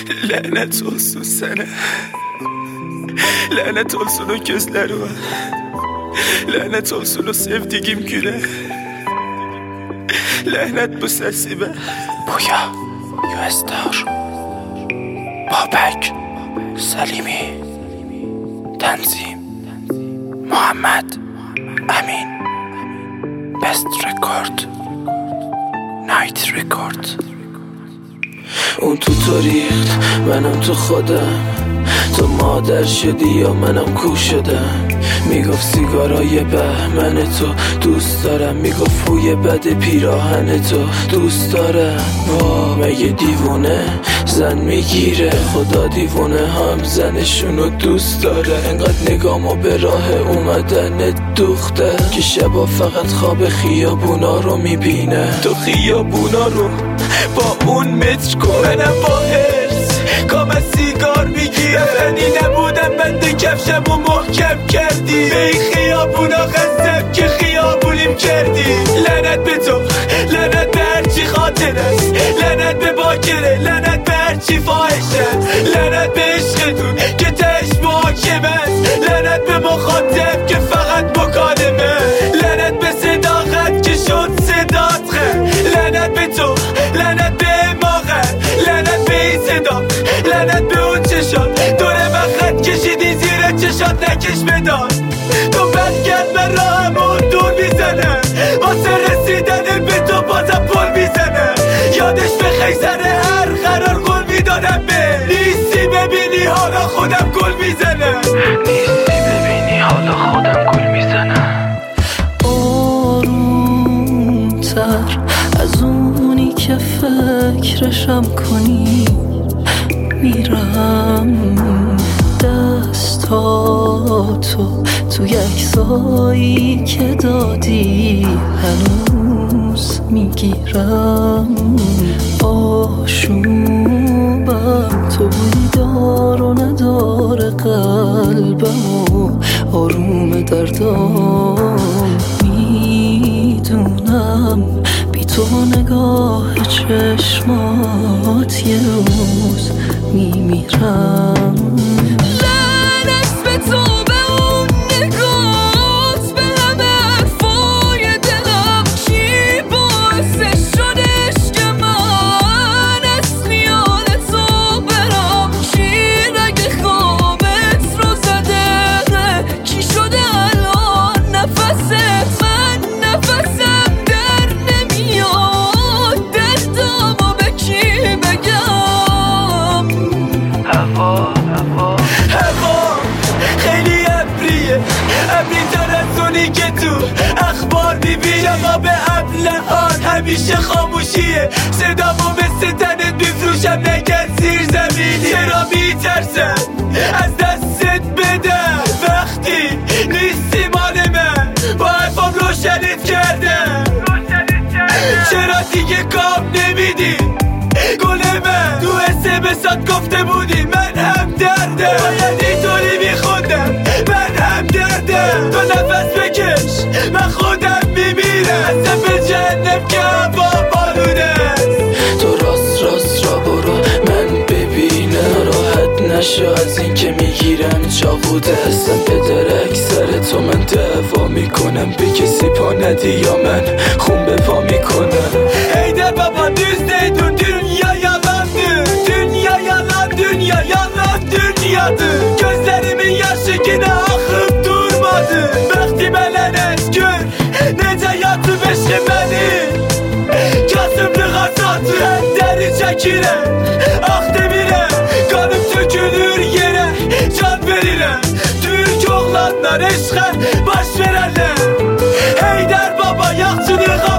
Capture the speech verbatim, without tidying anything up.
Lanet olsun sana. Lanet olsun o gözlerime. Lanet olsun o sevdiğim güne. Lanet bu sesime. Buya Yüzdar Babek Salimi Tanzim Muhammed Amin Best Record Night Record. اون تو تاریخ منم تو خودم، تو مادر شدی یا منم کو شدم. میگفت سیگارای بهمن تو دوست دارم، میگفت بوی بد پیراهن تو دوست دارم. وا مگه دیوونه زن میگیره؟ خدا دیوونه هم زنشونو دوست داره. انقدر نگامو به راه اومدن دوخته که شبا فقط خواب خیابونا رو میبینه. تو خیابونا رو با اون متر کن، منم با هرس کام از سیگار میگیرم. زنی نبودم بند کفشم و محکم کردی، به این خیابونا خستم که خیابونیم کردی. لعنت به تو، لعنت به هرچی خاطر است، لعنت به باکره، لعنت به هرچی فاحش است، لعنت به عشقتون که تش محاکمه است، لعنت به مخاطب که فقط مکالمه، لعنت به صداقت که شد صدات خه، لعنت به تو، لعنت به اماقت، لعنت به این صدا، لعنت به اون چشات دور من خط کشیدی زیر چشات نکش بدار. تو برگرد من راهمون دور میزنه، واسه رسیدن به تو بازم پل میزنه. یادش به خیزر هر قرار قول میدادم به نیستی ببینی حالا خودم گل میزنه، نیستی ببینی حالا خودم گل میزنم. آرومتر از اونی که فکرشم کنی میرم، دستاتو تو یک سایی که دادی هنوز میگیرم. آشوبم تو بوی دار و نداره قلبم و آروم دردام. میدونم بی تو نگاه چشمات یه روز میمیرم. لعنت به تو، به اون نگات، به همه حرفای دلم. چی باعثش شدش که من از خیال تو برم؟ چی رگ خوابت رو زده؟ کی شده الان نفست؟ من نفسم در نمیاد، دردامو به کی بگم؟ هوا هوا هوا خیلی ابریه، ابری تر از اونی که تو اخبار میبینم. آب ابلهان همیشه خاموشیه، صدامو مثل تنت میفروشم نگرد زیر زمینی. چرا میترسم از دستت بدم وقتی نیستی مال من؟ با حرفام روشنت کردم، چرا دیگه کام نمیدی؟ گل من تو اسمسات گفته بودی من هم دردم، باید اینطوری میخوندم من هم دردم. تو نفس بکش من خودم میمیرم، اصلا به جهنم که هوا بالونه است. تو راست راست را برو من ببینم، راحت نشو از این که میگیرم چاقو دستم به درک سر تو. من دعوا میکنم به کسی پا ندی یا من خون به پا میکنم. Heyder baba düz deydin, dünya yalandı, dünya yalan, dünya yalan dünyadır. Gözlerimin yaşı yine akıp durmadı, bəxtimə lənət gör necə yatıb eşqim məni. Kasımlığa satır dəri çəkirəm, ax demirəm, qanım tökülür yerə, can verirəm. Türk oğlanlar eşqə baş verərlər, Heyder baba yaxçılığa